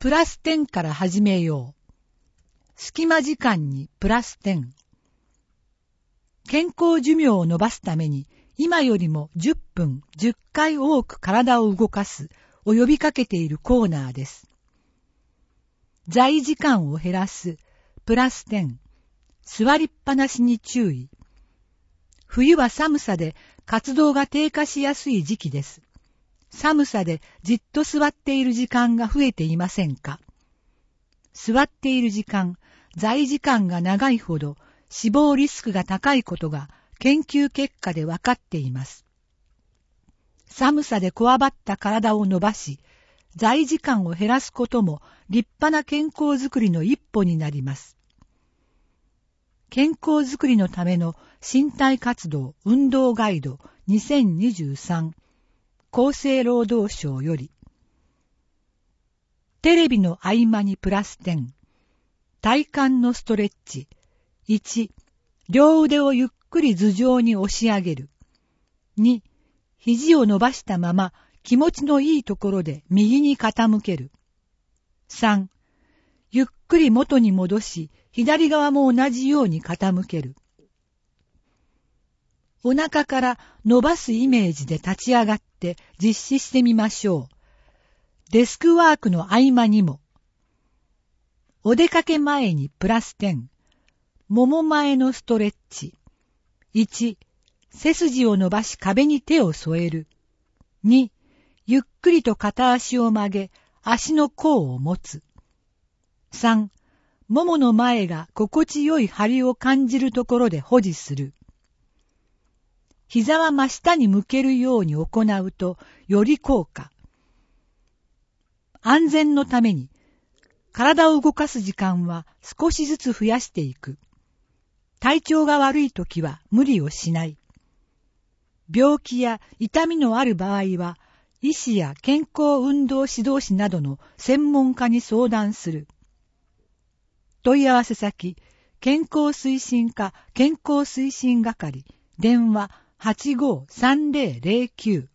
プラス10から始めよう。隙間時間にプラス10。健康寿命を伸ばすために今よりも10分10回多く体を動かすを呼びかけているコーナーです。座位時間を減らすプラス10。座りっぱなしに注意。冬は寒さで活動が低下しやすい時期です。寒さでじっと座っている時間が増えていませんか？座っている時間、座位時間が長いほど死亡リスクが高いことが研究結果で分かっています。寒さでこわばった体を伸ばし、座位時間を減らすことも立派な健康づくりの一歩になります。健康づくりのための身体活動運動ガイド2023厚生労働省より。テレビの合間にプラス10。体幹のストレッチ。1、両腕をゆっくり頭上に押し上げる。2、肘を伸ばしたまま気持ちのいいところで右に傾ける。3、ゆっくり元に戻し、左側も同じように傾ける。お腹から伸ばすイメージで立ち上がって実施してみましょう。デスクワークの合間にも。お出かけ前にプラス10。もも前のストレッチ。1、背筋を伸ばし壁に手を添える。2、ゆっくりと片足を曲げ、足の甲を持つ。3、ももの前が心地よい張りを感じるところで保持する。膝は真下に向けるように行うとより効果。安全のために体を動かす時間は少しずつ増やしていく。体調が悪いときは無理をしない。病気や痛みのある場合は医師や健康運動指導士などの専門家に相談する。問い合わせ先、健康推進課健康推進係、電話85-3009